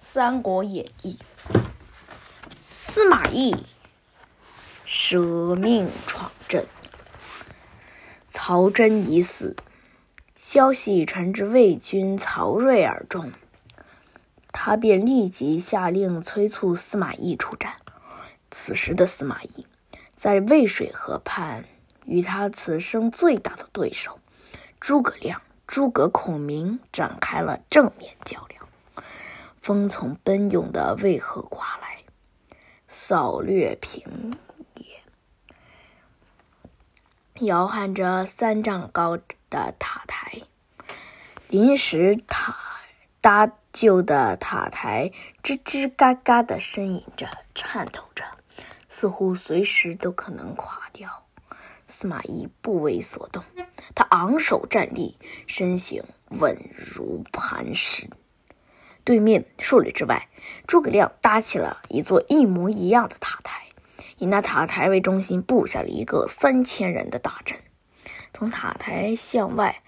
三国演义》，司马懿舍命闯阵，曹真已死，消息传至魏军曹睿耳中，他便立即下令催促司马懿出战。此时的司马懿在渭水河畔，与他此生最大的对手诸葛亮、诸葛孔明展开了正面较量。风从奔涌的渭河刮来，扫掠平野，摇撼着3丈高的塔台。临时搭救的塔台吱吱嘎嘎地呻吟着，颤抖着，似乎随时都可能垮掉。司马懿不为所动，他昂首站立，身形稳如磐石。对面数里之外，诸葛亮搭起了一座一模一样的塔台，以那塔台为中心布下了一个3000人的大阵。从塔台向外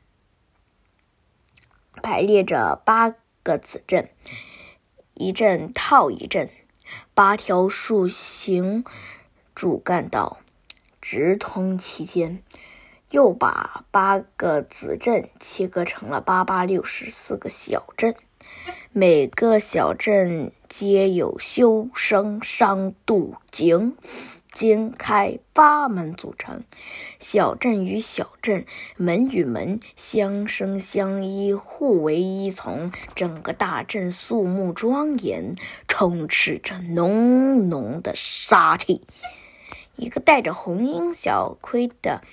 排列着8个子阵，一阵套一阵，8条竖行主干道直通其间，又把8个子阵切割成了864个小阵，每个小阵皆有修生商杜景府经开8门组成，小阵与小阵，门与门相生相依，互为依从，整个大阵肃穆庄严，充斥着浓浓的杀气。一个戴着红缨小盔的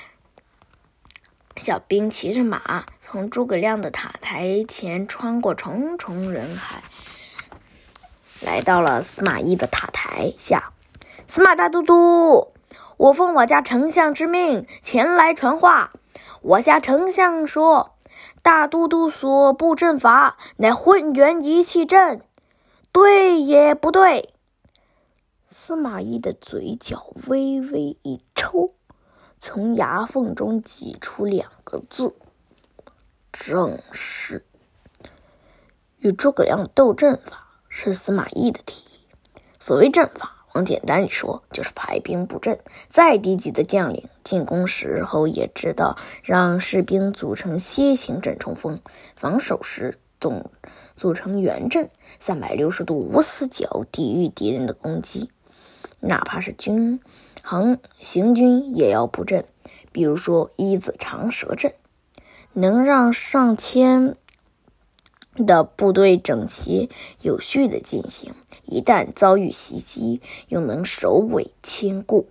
小兵骑着马，从诸葛亮的塔台前穿过重重人海，来到了司马懿的塔台下。司马大都督，我奉我家丞相之命前来传话。我家丞相说，大都督所布阵法乃混元一气阵，对也不对？司马懿的嘴角微微一抽，从牙缝中挤出2个字：正是。与诸葛亮斗阵法是司马懿的提议。所谓阵法，往简单里说，就是排兵布阵。再低级的将领进攻时候也知道让士兵组成楔形阵冲锋，防守时组成圆阵，360度无死角抵御敌人的攻击。哪怕是行军也要布阵，比如说一字长蛇阵，能让上千的部队整齐有序地进行，一旦遭遇袭击，又能首尾兼顾。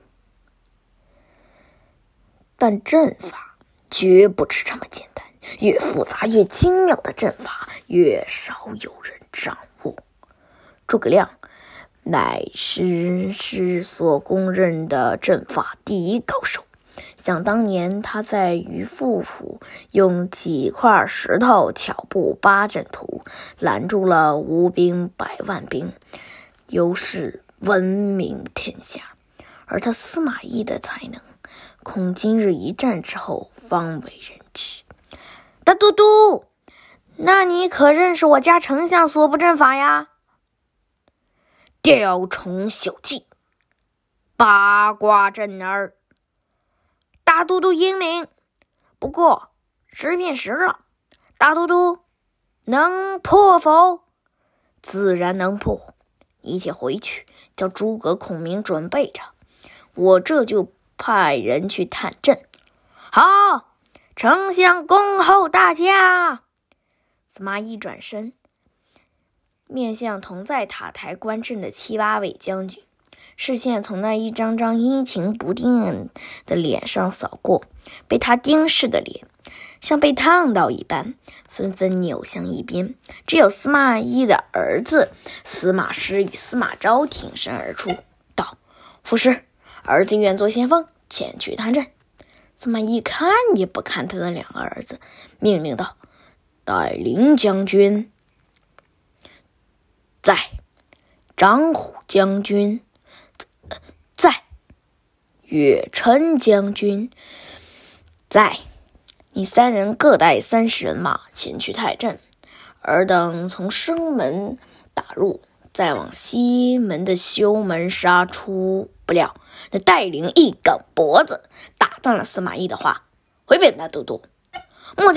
但阵法绝不是这么简单，越复杂越精妙的阵法越少有人掌握。诸葛亮乃是所公认的阵法第一高手。想当年他在于富府用几块石头巧布8阵图，拦住了吴兵100万兵，优势闻名天下。而他司马懿的才能，恐今日一战之后方为人知。大都督，那你可认识我家丞相所布阵法呀？雕虫小技，八卦阵儿。大都督英明，不过时变时了，大都督能破否？自然能破，你且回去叫诸葛孔明准备着，我这就派人去探阵。好，丞相恭候大驾。司马懿转身面向同在塔台观阵的7、8位将军，视线从那一张张阴晴不定的脸上扫过，被他盯视的脸像被烫到一般，纷纷扭向一边。只有司马懿的儿子司马师与司马昭挺身而出，道：父师，儿子愿做先锋，前去探阵。司马懿看也不看他的2个儿子，命令道：带领将军在，张虎将军在，岳琛将军在，你3人各带30人马前去太阵， 尔等从生门打入，再往西门的修门杀出。不料那带领一梗脖子，打断了司马懿的话：“回禀大都督，末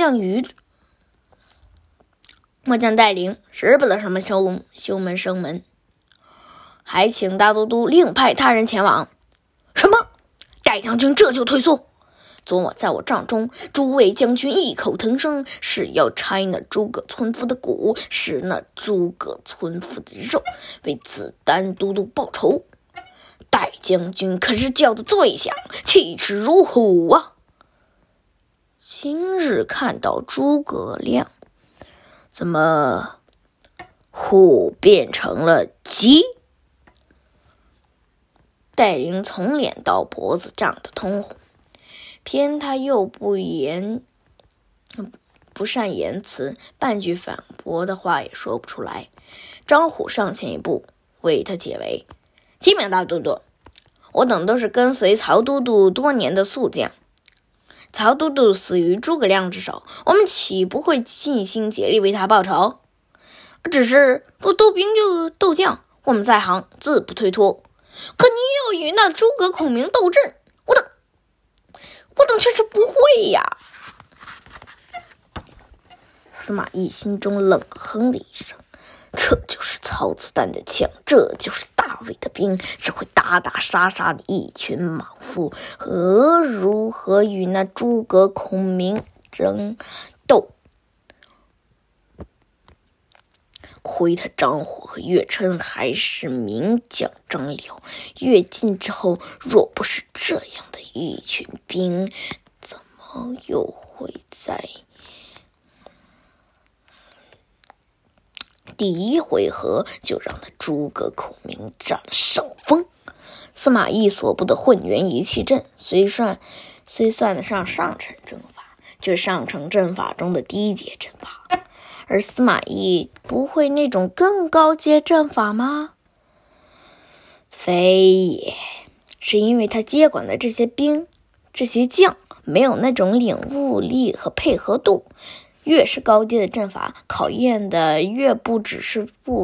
将带领使不得什么修门生门，还请大都督另派他人前往。”“什么？戴将军这就退缩？昨晚在我帐中，诸位将军异口同声，是要拆那诸葛村夫的骨，食那诸葛村夫的肉，为子丹都督报仇。戴将军可是叫的最响，气势如虎啊！今日看到诸葛亮，怎么虎变成了鸡？”戴陵从脸到脖子涨得通红，偏他又不善言辞，半句反驳的话也说不出来。张虎上前一步为他解围：“启禀大都督，我等都是跟随曹都督多年的宿将，曹都督死于诸葛亮之手，我们岂不会尽心竭力为他报仇？只是不斗兵就斗将，我们在行自不推脱。可你要与那诸葛孔明斗阵，我等却是不会呀！”司马懿心中冷哼了一声，这就是曹子丹的枪，这就是大魏的兵，只会打打杀杀的一群莽夫，如何与那诸葛孔明争斗？亏他张虎和岳琛还是名将张辽，越境之后，若不是这样的一群兵，怎么又会在第一回合就让那诸葛孔明占了上风？司马懿所部的混元仪器阵虽算得上上乘阵法，就是上乘阵法中的低阶阵法，而司马懿不会那种更高阶阵法吗？非也，是因为他接管的这些将没有那种领悟力和配合度。越是高阶的阵法，考验的越不只是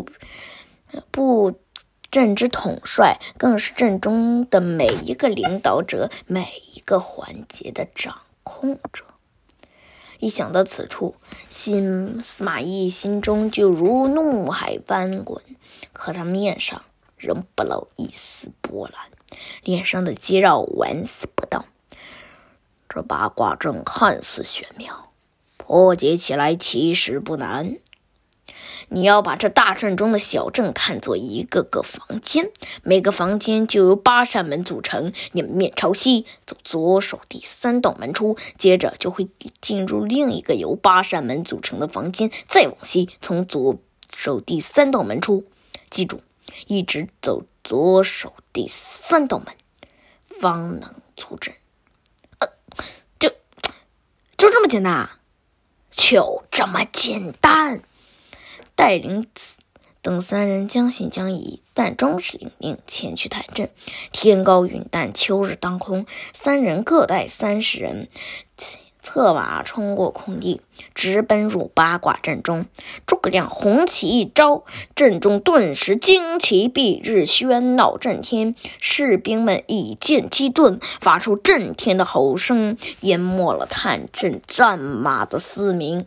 阵之统帅，更是阵中的每一个领导者，每一个环节的掌控者。一想到此处，司马懿心中就如怒海翻滚，可他面上仍不露一丝波澜，脸上的肌肉纹丝不动。这八卦阵看似玄妙，破解起来其实不难。你要把这大阵中的小阵看作一个个房间，每个房间就由8扇门组成。你们面朝西，走左手第3道门出，接着就会进入另一个由8扇门组成的房间，再往西，从左手第3道门出。记住，一直走左手第3道门，方能出阵。就这么简单啊？就这么简单。戴陵等3人将信将疑，但终是领命前去探阵。天高云淡，秋日当空，3人各带30人，策马冲过空地，直奔入八卦阵中。诸葛亮红旗一招，阵中顿时旌旗蔽日，喧闹震天。士兵们以剑击盾，发出震天的吼声，淹没了探阵战马的嘶鸣。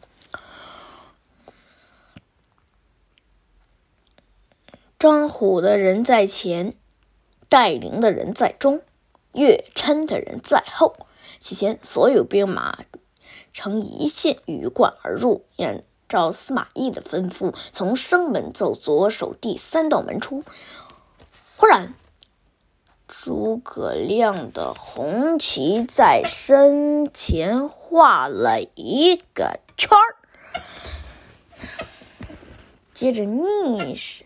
张虎的人在前，戴陵的人在中，岳琛的人在后。期间所有兵马呈一线鱼贯而入，按照司马懿的吩咐，从生门走左手第3道门出。忽然，诸葛亮的红旗在身前画了一个圈儿，接着逆时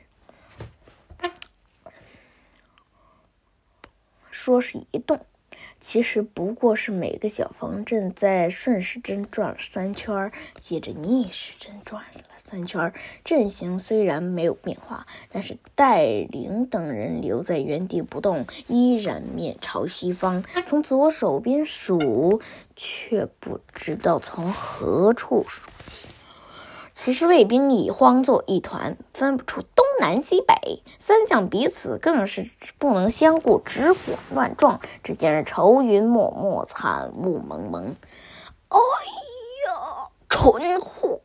说是移动，其实不过是每个小方阵在顺时针转了3圈，接着逆时针转了3圈。阵型虽然没有变化，但是戴陵等人留在原地不动，依然面朝西方。从左手边数，却不知道从何处数起。 此时卫兵已慌作一团，分不出东南西北，三将彼此更是不能相顾，直火乱撞，只见是愁云漠漠，惨雾蒙蒙。哎呀，蠢货！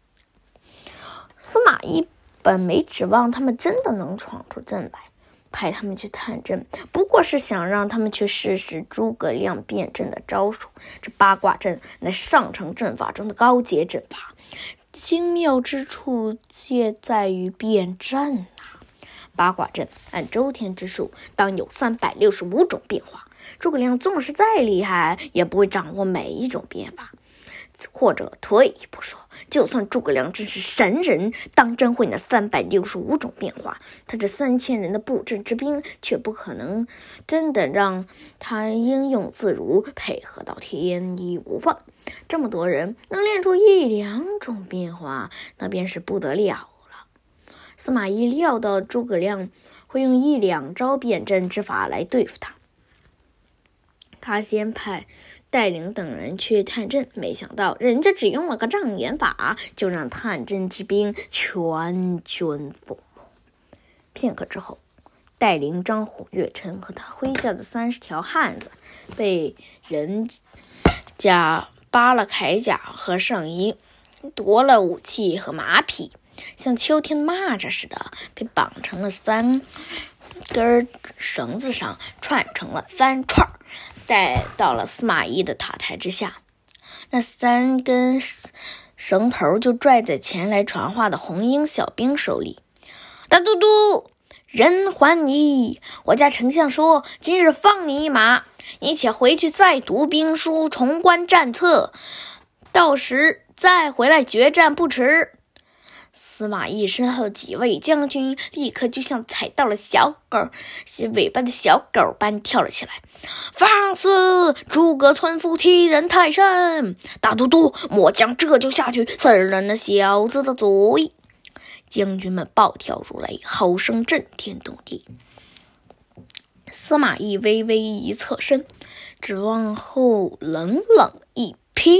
司马懿本没指望他们真的能闯出阵来，派他们去探阵，不过是想让他们去试试诸葛亮变阵的招数。这八卦阵乃上乘阵法中的高阶阵法，精妙之处皆在于变阵八卦阵按周天之数，当有365种变化。诸葛亮纵使再厉害，也不会掌握每一种变法。或者退一步说，就算诸葛亮真是神人，当真会那365种变化，他这3000人的布阵之兵却不可能真的让他应用自如，配合到天衣无缝。这么多人能练出1-2种变化，那便是不得了了。司马懿料到诸葛亮会用1-2招变阵之法来对付他，他先派带领等人去探阵，没想到人家只用了个障眼法，就让探阵之兵全军覆没。片刻之后，带领张虎、岳琛和他麾下的30条汉子被人家扒了铠甲和上衣，夺了武器和马匹，像秋天的蚂蚱似的被绑成了3根绳子上，串成了3串，带到了司马懿的塔台之下。那3根绳头就拽在前来传话的红缨小兵手里。大都督，人还你，我家丞相说今日放你一马，你且回去再读兵书，重观战策，到时再回来决战不迟。司马懿身后几位将军立刻就像踩到了小狗洗尾巴的小狗般跳了起来。放肆！诸葛村夫踢人太甚！大都督，末将这就下去刺了那小子的嘴！将军们暴跳如雷，吼声震天动地。司马懿微微一侧身，只往后冷冷一瞥，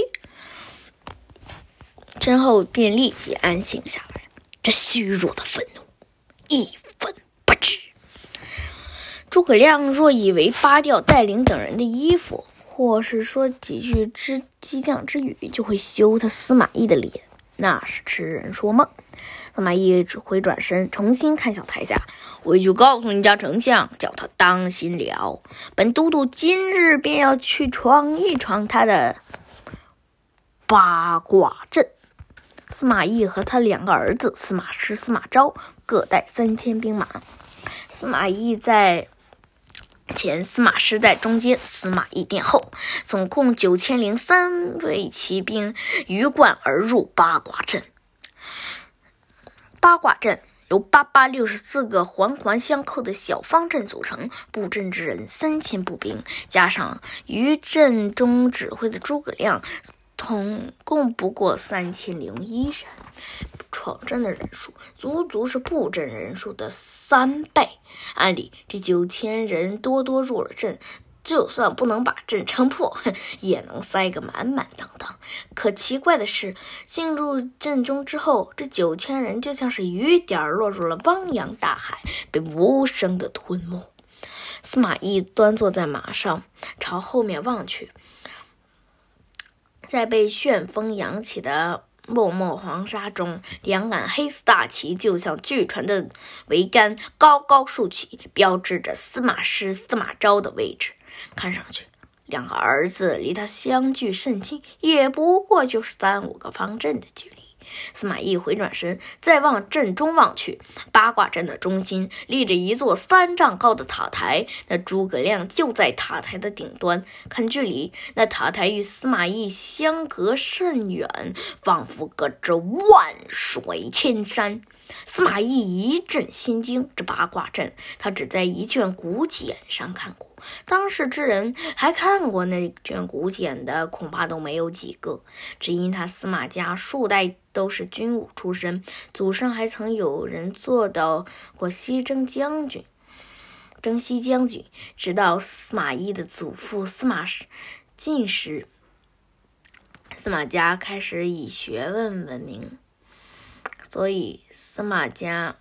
身后便立即安静下来。这虚弱的愤怒一分不值。诸葛亮若以为扒掉带领等人的衣服，或是说几句激将之语，就会羞他司马懿的脸，那是痴人说梦。司马懿只回转身，重新看向台下，回去告诉你家丞相，叫他当心了。本都督今日便要去闯一闯他的八卦阵。司马懿和他2个儿子司马师、司马昭各带3000兵马，司马懿在前，司马师在中间，司马懿殿后，总共9003位骑兵鱼贯而入八卦阵。八卦阵由864个环环相扣的小方阵组成，布阵之人3000步兵，加上于阵中指挥的诸葛亮，统共不过3001人，闯阵的人数足是布阵人数的3倍。按理这9000人多入了阵，就算不能把阵撑破，也能塞个满满当当。可奇怪的是，进入阵中之后，这9000人就像是雨点落入了汪洋大海，被无声的吞没。司马懿端坐在马上，朝后面望去，在被旋风扬起的漠漠黄沙中，2杆黑色大旗就像巨船的桅杆高高竖起，标志着司马师、司马昭的位置。看上去2个儿子离他相距甚近，也不过就是3-5个方阵的距离。司马懿回转身，再往阵中望去，八卦阵的中心立着一座3丈高的塔台，那诸葛亮就在塔台的顶端。看距离，那塔台与司马懿相隔甚远，仿佛隔着万水千山。司马懿一阵心惊，这八卦阵他只在一卷古简上看过，当时之人还看过那卷古简的恐怕都没有几个。只因他司马家数代都是军武出身，祖上还曾有人做到过征西将军，直到司马懿的祖父司马晋时，司马家开始以学问闻名。 所以司马家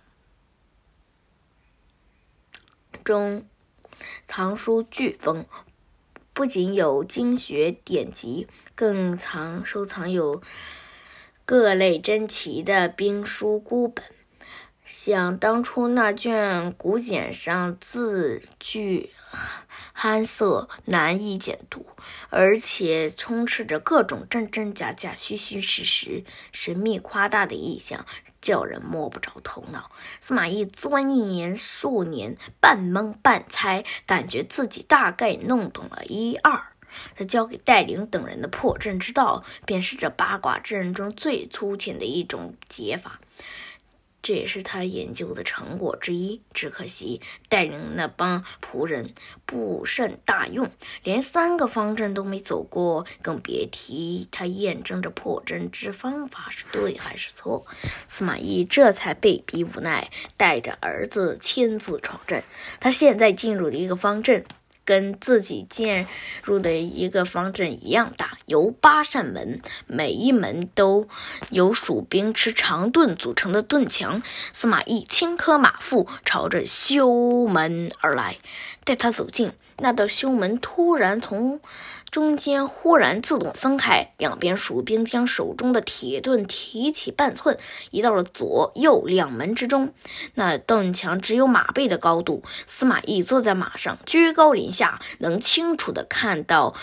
中藏书巨丰，不仅有经学典籍，更收藏有各类珍奇的兵书孤本。像当初那卷古简上字句憨涩，难以简读，而且充斥着各种真真假假、虚虚实实、神秘夸大的意象，叫人摸不着头脑。司马懿钻研数年，半蒙半猜，感觉自己大概弄懂了一二。他教给戴陵等人的破阵之道，便是这八卦阵中最粗浅的一种解法，这也是他研究的成果之一。只可惜戴陵那帮仆人不甚大用，连3个方阵都没走过，更别提他验证这破阵之方法是对还是错。司马懿这才被逼无奈，带着儿子亲自闯阵。他现在进入的一个方阵跟自己进入的一个方阵一样大，由8扇门，每一门都由蜀兵持长盾组成的盾墙。司马懿轻科马腹，朝着修门而来。待他走近，那道修门突然从中间忽然自动分开，两边蜀兵将手中的铁盾提起半寸，移到了左右2门之中。那盾墙只有马背的高度，司马懿坐在马上，居高临下，能清楚地看到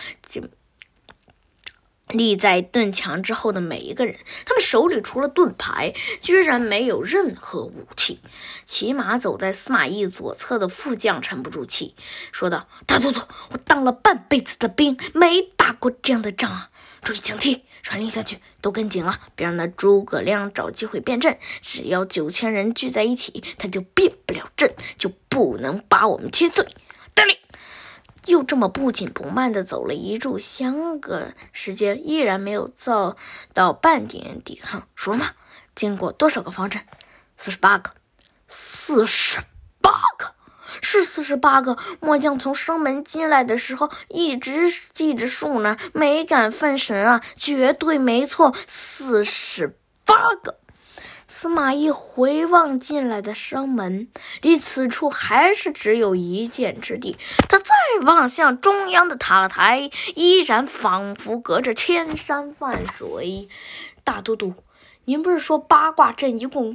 立在盾墙之后的每一个人，他们手里除了盾牌，居然没有任何武器。骑马走在司马懿左侧的副将沉不住气，说道：“大都督，我当了半辈子的兵，没打过这样的仗啊！注意警惕，传令下去，都跟紧了，别让那诸葛亮找机会变阵。只要9000人聚在一起，他就变不了阵，就不能把我们切碎。带领！”又这么不紧不慢地走了1炷香个时间，依然没有遭到半点抵抗。数了吗？经过多少个方阵？48个。48个，是48个。末将从生门进来的时候一直记着数呢，没敢分神啊，绝对没错，48个。司马懿回望进来的生门，离此处还是只有1箭之地。他再望向中央的塔台，依然仿佛隔着千山万水。大都督，您不是说八卦阵一共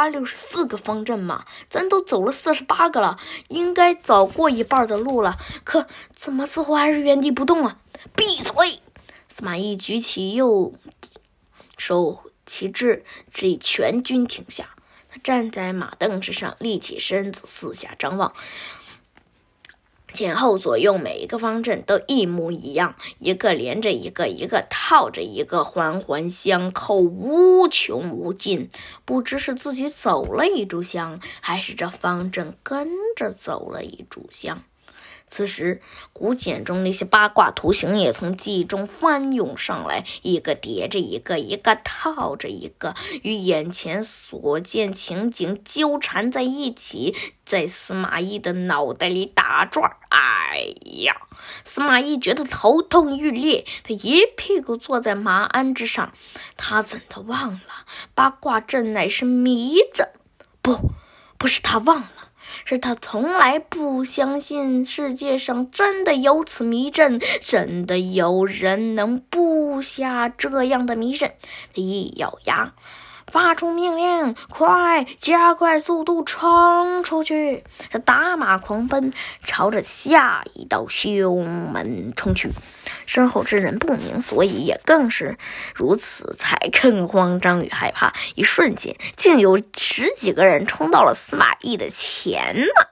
864个方阵吗？咱都走了48个了，应该早过一半的路了，可怎么似乎还是原地不动啊？闭嘴！司马懿举起右手旗帜，指引全军停下。他站在马凳之上，立起身子，四下张望。前后左右每一个方阵都一模一样，一个连着一个，一个套着一个，环环相扣，无穷无尽。不知是自己走了1炷香，还是这方阵跟着走了1炷香。此时古简中那些八卦图形也从记忆中翻涌上来，一个叠着一个，一个套着一个，与眼前所见情景纠缠在一起，在司马懿的脑袋里打转。哎呀，司马懿觉得头痛欲裂，他一屁股坐在马鞍之上。他怎的忘了八卦阵乃是迷阵？不是他忘了，是他从来不相信世界上真的有此迷阵，真的有人能布下这样的迷阵。他一咬牙，发出命令，快，加快速度冲出去！他打马狂奔，朝着下一道修门冲去。身后之人不明所以，也更是如此，才更慌张与害怕。一瞬间，竟有10几个人冲到了司马懿的前呢。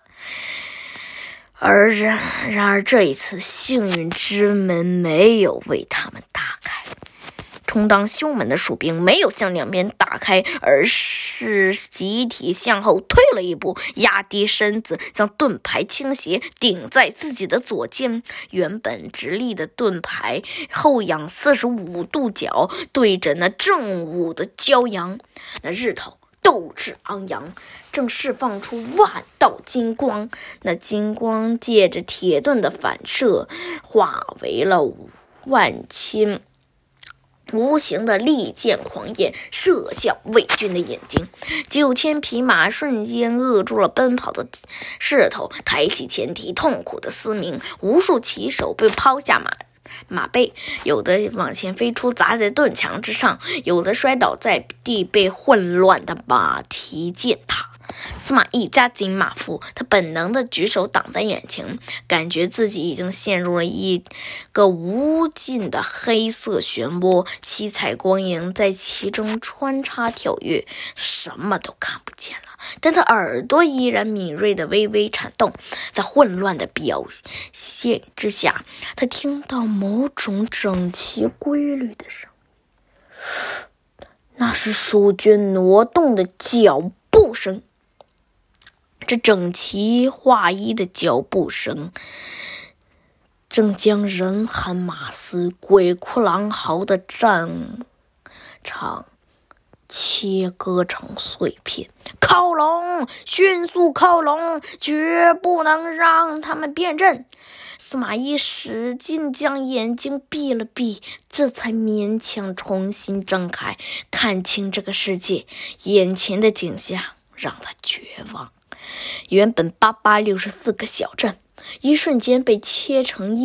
然而这一次，幸运之门没有为他们打开。充当修门的蜀兵没有向两边打开，而是集体向后退了一步，压低身子，将盾牌倾斜顶在自己的左肩。原本直立的盾牌后仰45度角，对着那正午的骄阳。那日头斗志昂扬，正释放出万道金光。那金光借着铁盾的反射，化为了万千无形的利箭狂焰射向魏军的眼睛，9000匹马瞬间扼住了奔跑的势头，抬起前蹄痛苦的嘶鸣，无数骑手被抛下马背，有的往前飞出砸在盾墙之上，有的摔倒在地被混乱的马蹄践踏。司马懿加紧马腹，他本能的举手挡在眼前，感觉自己已经陷入了一个无尽的黑色漩涡，七彩光影在其中穿插跳跃，什么都看不见了，但他耳朵依然敏锐的微微颤动。在混乱的表现之下，他听到某种整齐规律的声音，那是蜀军挪动的脚步声。这整齐划一的脚步声正将人喊马嘶、鬼哭狼嚎的战场切割成碎片。靠拢，迅速靠拢，绝不能让他们变阵。司马懿使劲将眼睛闭了闭，这才勉强重新睁开，看清这个世界。眼前的景象让他绝望。原本864个小镇，一瞬间被切成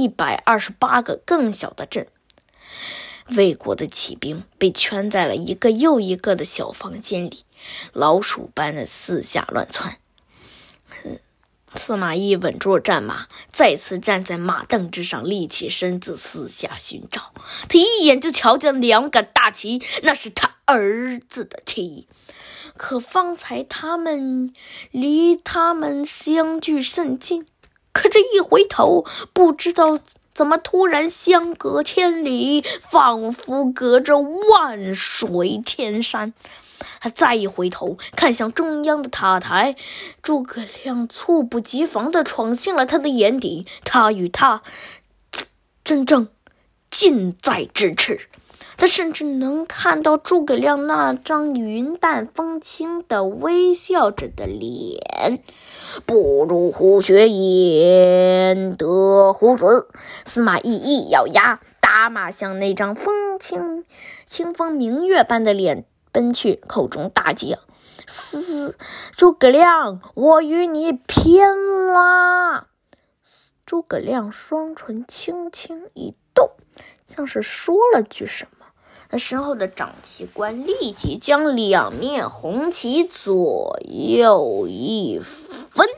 128个更小的镇。魏国的骑兵被圈在了一个又一个的小房间里，老鼠般的四下乱窜。司马懿稳住了战马，再次站在马凳之上，立起身子四下寻找。他一眼就瞧见2杆大旗，那是他儿子的旗。可方才离他们相距甚近，可这一回头，不知道怎么突然相隔千里，仿佛隔着万水千山。他再一回头看向中央的塔台，诸葛亮猝不及防地闯进了他的眼底，他与他真正近在咫尺。他甚至能看到诸葛亮那张云淡风轻的微笑着的脸。不入虎穴焉得虎子。司马懿一咬牙，打马向那张清风明月般的脸奔去，口中大叫：诸葛亮，我与你拼啦！诸葛亮双唇轻轻一动，像是说了句什么。他身后的长旗官立即将2面红旗左右一分。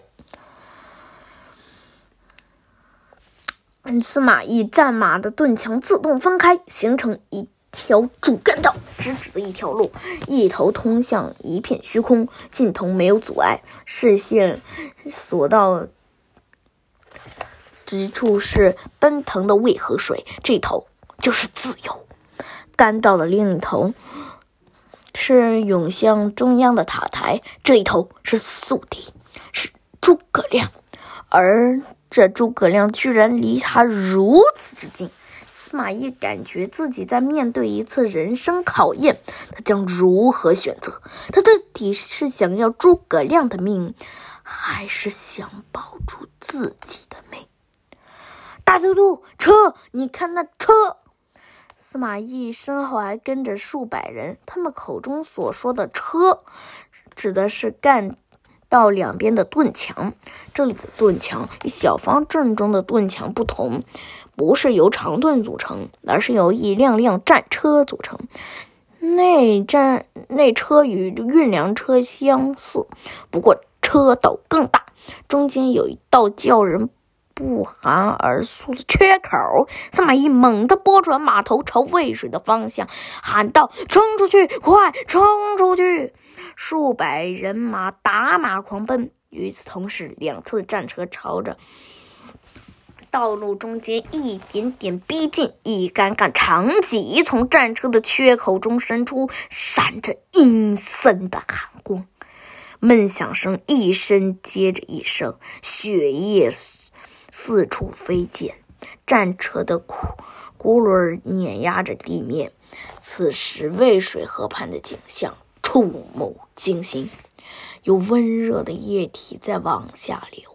司马懿战马的盾墙自动分开，形成一条主干道，直指着一条路，一头通向一片虚空，尽头没有阻碍，视线所到之处是奔腾的渭河水，这头就是自由。干道的另一头是涌向中央的塔台，这一头是宿敌，是诸葛亮。而这诸葛亮居然离他如此之近，司马懿感觉自己在面对一次人生考验，他将如何选择？他到底是想要诸葛亮的命，还是想保住自己的命？大都督，车！你看那车！司马懿身后还跟着数百人，他们口中所说的车，指的是干道两边的盾墙。这里的盾墙与小方阵中的盾墙不同，不是由长盾组成，而是由一辆辆战车组成。内车与运粮车相似，不过车斗更大，中间有一道叫人不寒而栗的缺口。司马懿猛地拨转马头，朝渭水的方向喊道：冲出去，快冲出去！数百人马打马狂奔。与此同时，2侧的战车朝着道路中间一点点逼近，一杆杆长戟从战车的缺口中伸出，闪着阴森的寒光。闷响声一声接着一声，血液四处飞溅，战车的轱辘碾压着地面。此时渭水河畔的景象触目惊心，有温热的液体在往下流，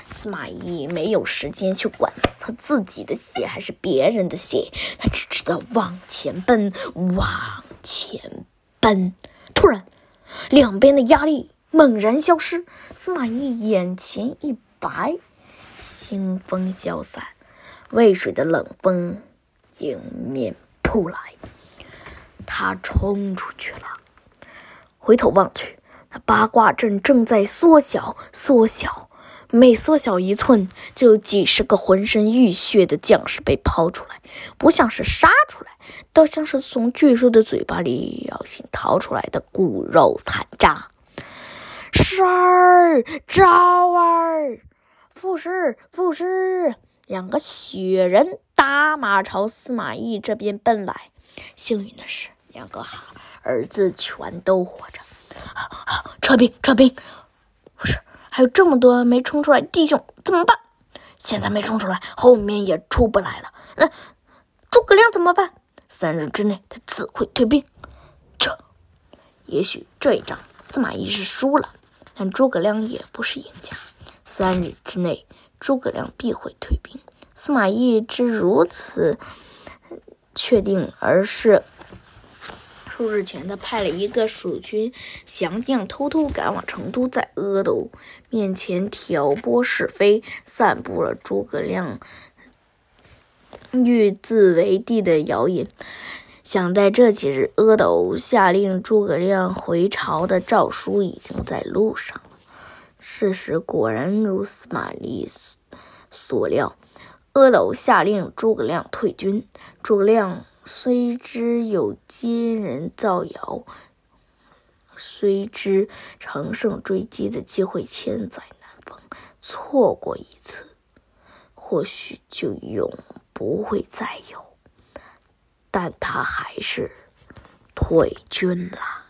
司马懿没有时间去管他自己的血还是别人的血，他只知道往前奔，往前奔。突然，两边的压力猛然消失，司马懿眼前一白，腥风消散，渭水的冷风迎面扑来，他冲出去了。回头望去，那八卦阵正在缩小，每缩小1寸，就有几十个浑身浴血的将士被抛出来，不像是杀出来，倒像是从巨兽的嘴巴里咬心掏出来的骨肉残渣。师儿，招儿，副师，两个雪人打马朝司马懿这边奔来。幸运的是，两个儿子全都活着。撤兵！不是，还有这么多没冲出来弟兄怎么办？现在没冲出来，后面也出不来了。那诸葛亮怎么办？3日之内他自会退兵。也许这一仗司马懿是输了，但诸葛亮也不是赢家。3日之内诸葛亮必会退兵。司马懿之如此确定，而是数日前他派了一个蜀军降将偷偷赶往成都，在阿斗面前挑拨是非，散布了诸葛亮欲自为帝的谣言。想在这几日，阿斗下令诸葛亮回朝的诏书已经在路上了。事实果然如司马懿所料，阿斗下令诸葛亮退军。诸葛亮虽知有奸人造谣，虽知乘胜追击的机会千载难逢，错过一次，或许就永不会再有，但他还是退军了。